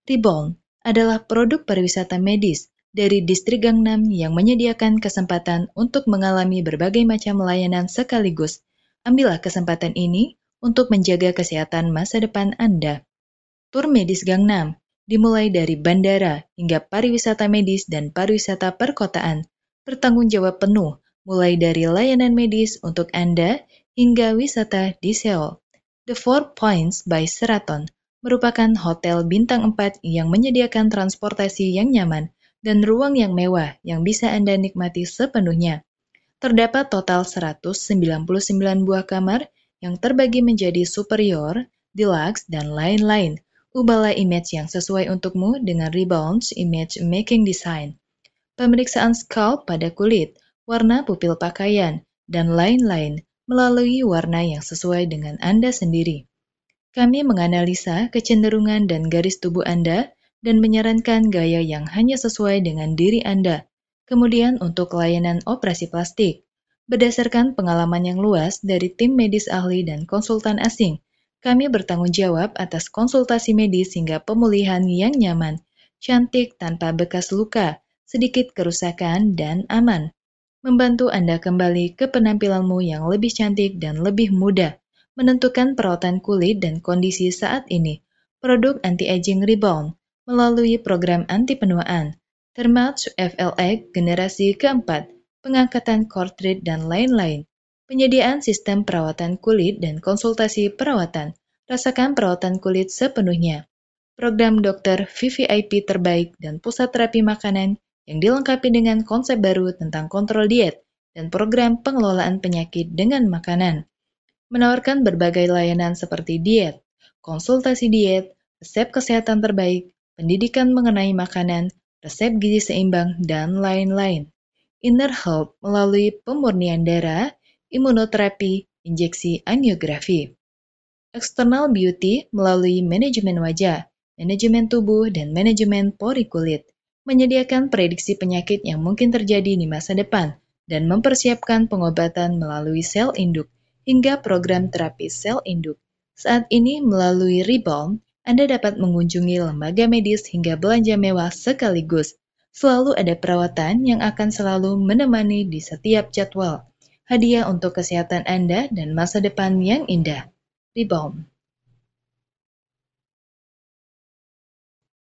T-Bone adalah produk pariwisata medis dari distrik Gangnam yang menyediakan kesempatan untuk mengalami berbagai macam layanan sekaligus. Ambillah kesempatan ini untuk menjaga kesehatan masa depan Anda. Tur medis Gangnam dimulai dari bandara hingga pariwisata medis dan pariwisata perkotaan. Bertanggung jawab penuh, mulai dari layanan medis untuk Anda hingga wisata di Seoul. The Four Points by Sheraton merupakan hotel bintang 4 yang menyediakan transportasi yang nyaman dan ruang yang mewah yang bisa Anda nikmati sepenuhnya. Terdapat total 199 buah kamar yang terbagi menjadi superior, deluxe, dan lain-lain. Ubahlah image yang sesuai untukmu dengan Rebound's Image Making Design. Pemeriksaan scalp pada kulit, warna pupil pakaian, dan lain-lain melalui warna yang sesuai dengan Anda sendiri. Kami menganalisa kecenderungan dan garis tubuh Anda dan menyarankan gaya yang hanya sesuai dengan diri Anda. Kemudian untuk layanan operasi plastik, berdasarkan pengalaman yang luas dari tim medis ahli dan konsultan asing, kami bertanggung jawab atas konsultasi medis hingga pemulihan yang nyaman, cantik tanpa bekas luka, sedikit kerusakan, dan aman. Membantu Anda kembali ke penampilanmu yang lebih cantik dan lebih mudah. Menentukan perawatan kulit dan kondisi saat ini. Produk anti-aging Rebound melalui program anti penuaan, Thermage FLX generasi keempat, pengangkatan cartridge dan lain-lain. Penyediaan sistem perawatan kulit dan konsultasi perawatan. Rasakan perawatan kulit sepenuhnya. Program dokter VVIP terbaik dan pusat terapi makanan yang dilengkapi dengan konsep baru tentang kontrol diet dan program pengelolaan penyakit dengan makanan. Menawarkan berbagai layanan seperti diet, konsultasi diet, resep kesehatan terbaik, pendidikan mengenai makanan, resep gizi seimbang, dan lain-lain. Inner Health melalui pemurnian darah, imunoterapi, injeksi angiografi. External Beauty melalui manajemen wajah, manajemen tubuh, dan manajemen pori kulit. Menyediakan prediksi penyakit yang mungkin terjadi di masa depan dan mempersiapkan pengobatan melalui sel induk hingga program terapi sel induk. Saat ini melalui Rebound, Anda dapat mengunjungi lembaga medis hingga belanja mewah sekaligus. Selalu ada perawatan yang akan selalu menemani di setiap jadwal. Hadiah untuk kesehatan Anda dan masa depan yang indah. Rebound.